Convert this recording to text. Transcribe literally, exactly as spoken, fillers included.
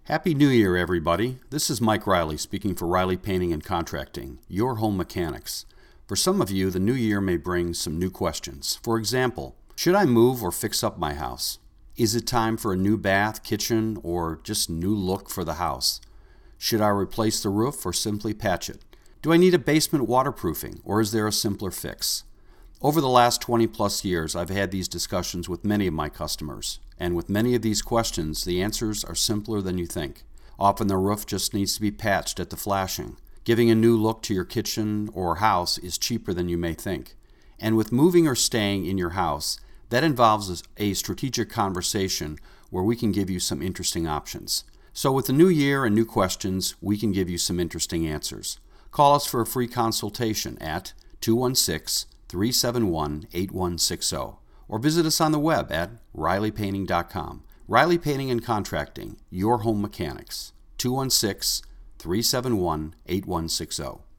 Happy New Year, everybody. This is Mike Riley speaking for Riley Painting and Contracting, your home mechanics. For some of you, the new year may bring some new questions. For example, should I move or fix up my house? Is it time for a new bath, kitchen, or just new look for the house? Should I replace the roof or simply patch it? Do I need a basement waterproofing, or is there a simpler fix? Over the last twenty plus years, I've had these discussions with many of my customers, and with many of these questions, the answers are simpler than you think. Often the roof just needs to be patched at the flashing. Giving a new look to your kitchen or house is cheaper than you may think. And with moving or staying in your house, that involves a strategic conversation where we can give you some interesting options. So with the new year and new questions, we can give you some interesting answers. Call us for a free consultation at two one six, three seven one, eight one six zero or visit us on the web at riley painting dot com. Riley Painting and Contracting, your home mechanics. two one six, three seven one, eight one six zero.